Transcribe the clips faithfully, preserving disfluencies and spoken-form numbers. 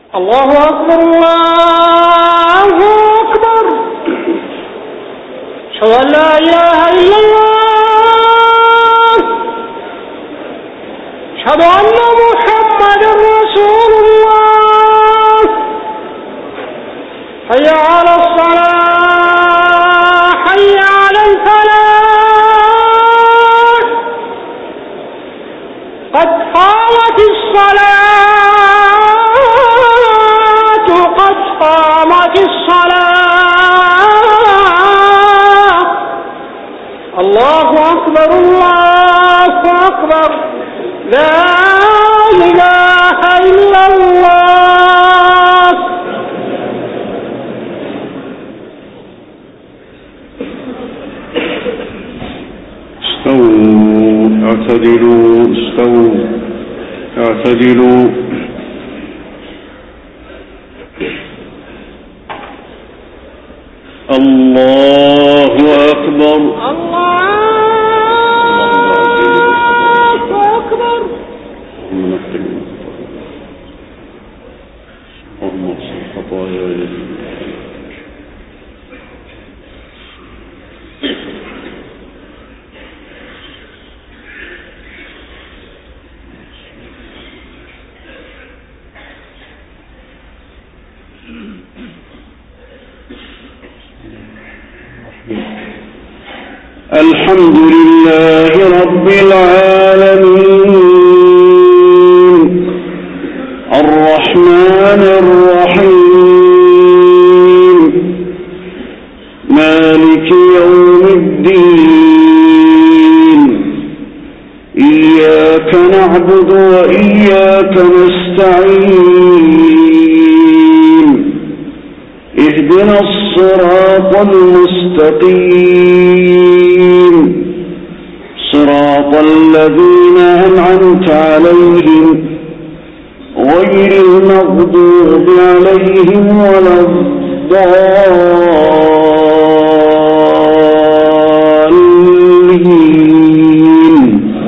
الله أكبر الله أكبر أشهد أن لا إله إلا الله أشهد أن محمدا رسول الله حي على الصلاة حي على الفلاح قد قامت الصلاة قد قامت الصلاة الله أكبر الله أكبر لا إله إلا الله. استووا اعتدلوا استووا اعتدلوا الله أكبر الله أكبر. اللهم اغفر خطاياي. الحمد لله رب العالمين الرحمن الرحيم مالك يوم الدين إياك نعبد وإياك نستعين اهدنا الصراط المستقيم صراط الذين أنعمت عليهم غير المغضوب عليهم ولا الضالين.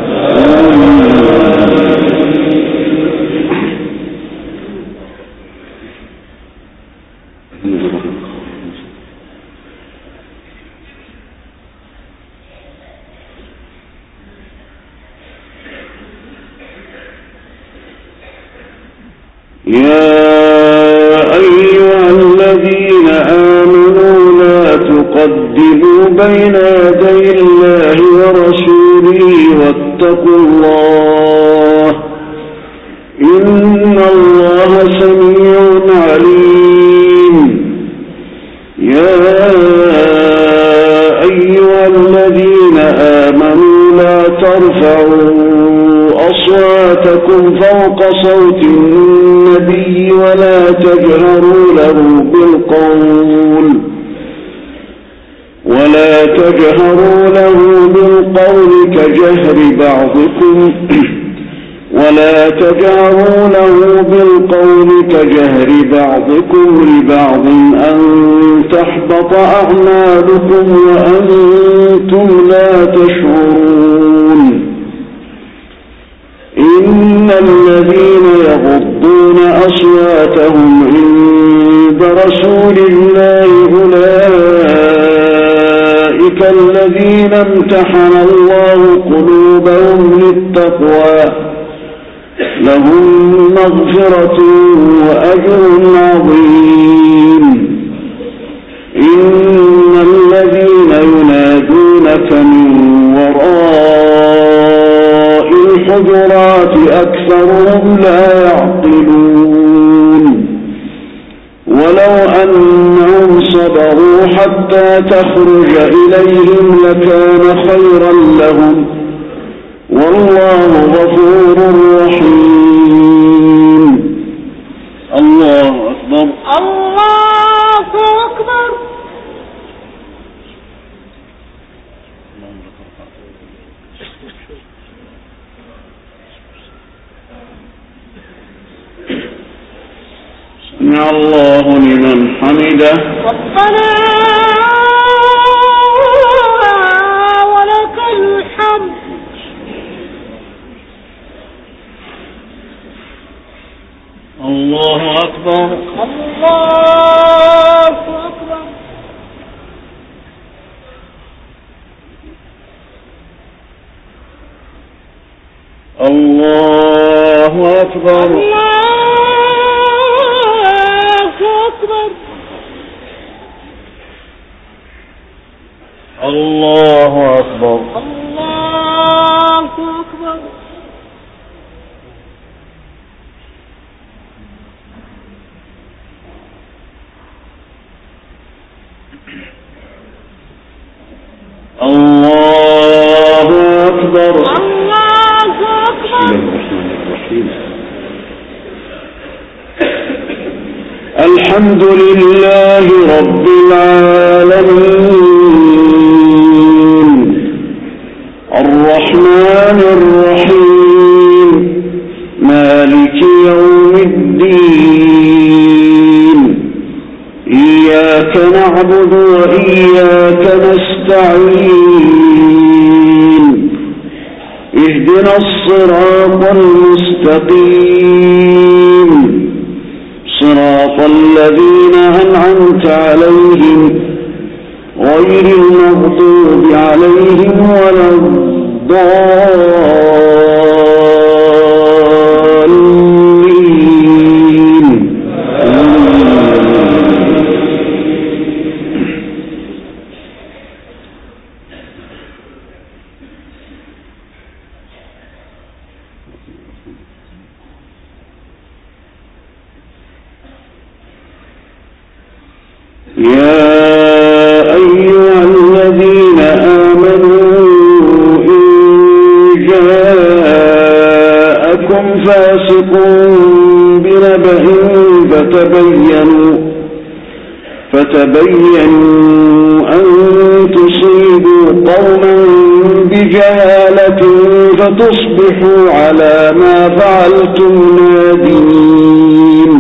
يا أيها الذين آمنوا لا تقدموا بين يدي الله ورسوله واتقوا الله إن الله سميع عليم. يا أيها الذين آمنوا لا ترفعوا أصواتكم فوق صوت النبي ولا تجهروا له بالقول ولا تجهروا له بالقول كجهر بعضكم ولا تجهروا له بالقول كجهر بعضكم لبعض أن تحبط أعمالكم وأنتم لا تشعرون. إن الذين يغضون أصواتهم عند رسول الله أولئك الذين امتحن الله قلوبهم للتقوى لهم مغفرة وأجر عظيم. إن الذين ينادونك من وراء الحجرات أكثرهم لا يعقلون. ولو أنهم صبروا حتى تخرج إليهم لكان خيرا لهم والله غفور رحيم. الله أكبر الله أكبر. سمع الله لمن حمده ربنا ولك الحمد. الله الله أكبر الله أكبر الله أكبر الله أكبر الله أكبر الله أكبر الله أكبر الحمد لله رب العالمين الرحمن الرحيم مالك يوم الدين إياك نعبد وإياك نستعين اهدنا الصراط المستقيم صراط الذين أنعمت عليهم غير المغضوب عليهم ولا الضالين يا أيها الذين آمنوا إن جاءكم فاسق بنبأ فتبينوا فتبينوا أن تصيبوا قوما بجهالة فتصبحوا على ما فعلتم نادمين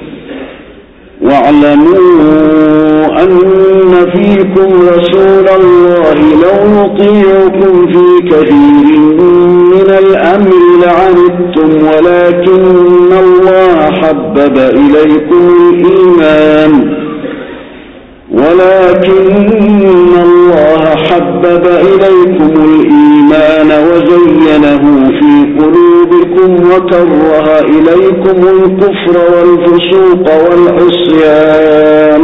واعلموا أن فيكم رسول الله لو يطيعكم في كثير من الأمر لعنتم ولكن الله حبب إليكم الإيمان ولكن الله حبب إليكم الإيمان وزينه في قلوبكم وكره إليكم الكفر والفسوق والعصيان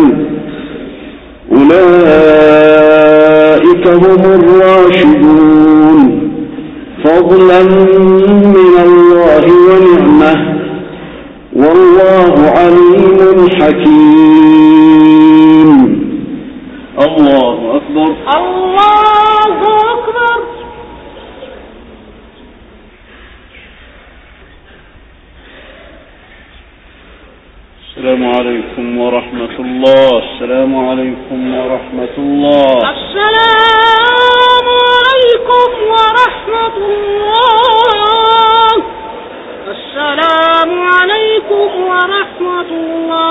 أولئك هم الراشدون فضلا من الله ونعمة والله عليم حكيم الله أكبر الله أكبر السلام عليكم ورحمة الله السلام عليكم ورحمة الله السلام عليكم ورحمة الله السلام عليكم ورحمة الله